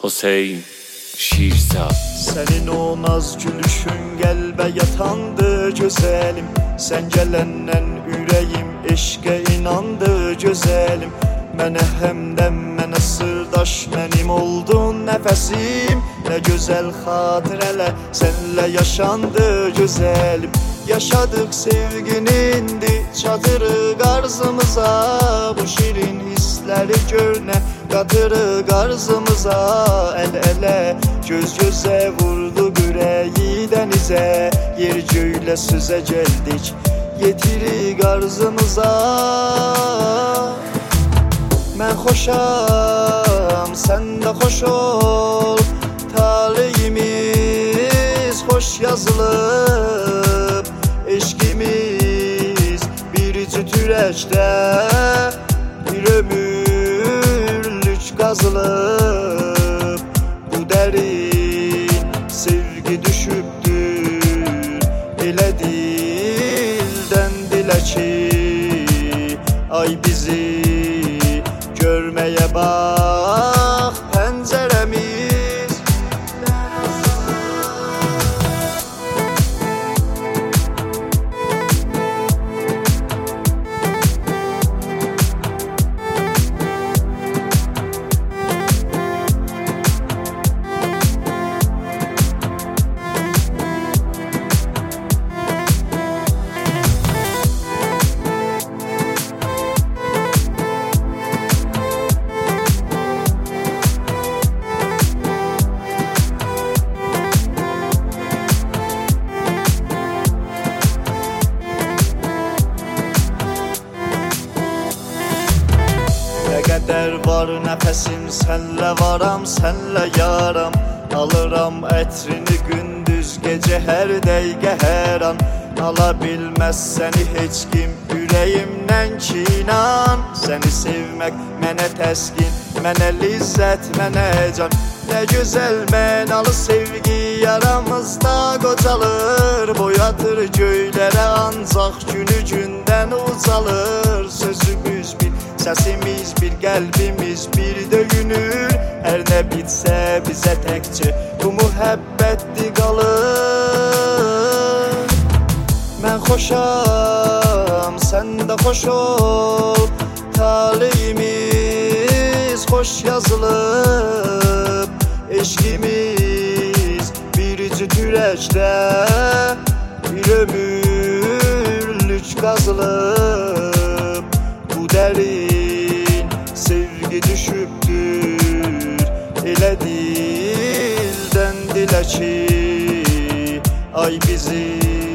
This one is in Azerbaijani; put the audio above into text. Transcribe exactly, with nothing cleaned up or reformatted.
Hüseyin Şirsat. Senin o naz gülüşün gelbe yatandı güzelim. Sen gelenden ürəyim eşqə inandı güzelim. Mənə həmdəm, mənə sırdaş mənim oldun nəfəsim. Nə gözəl xatirələr sənlə yaşandı güzelim. Yaşadıq sevginindi çatırıq arzımıza. Bu şirin hissləri görünə qatırıq arzımıza. Əl-ələ göz gözə vurduq ürəyi dənizə. Yer göylə süzə gəldik yetirik arzımıza. Mən xoşam, sən də xoş ol. Taleyimiz xoş yazılıb. Eşqimiz bir cüt ürəkdə bir ömürlük qazılıb. Bu dərin sevgi düşübdür elə dildən dilə ki, ay bizi görməyə bax pəncərəmiz. Nə qədər var nəfəsim sənlə varam, sənlə yaram. Alıram ətrini gündüz gecə hər dəqiqə hər an. Ala bilməz səni heç kim ürəyimdən ki inan. Səni sevmək mənə təskin, mənə lizzət, mənə can. Nə gözəl mənalı sevgi yaramızda qocalır. Boyatır göylərə ancaq günü gündən ucalır. Sözümüz bir, səsimiz bir, qəlbimiz bir döyünür. Hər nə bitsə bizə təkcə bu mühəbbətli qalır. Mən xoşam, sən də xoş ol. Taleyimiz xoş yazılıb. Eşqimiz bir cüt ürəkdə bir ömürlük qazılıb. Bu dərin sevgi düşübdür elə dildən dilə ki, ay bizi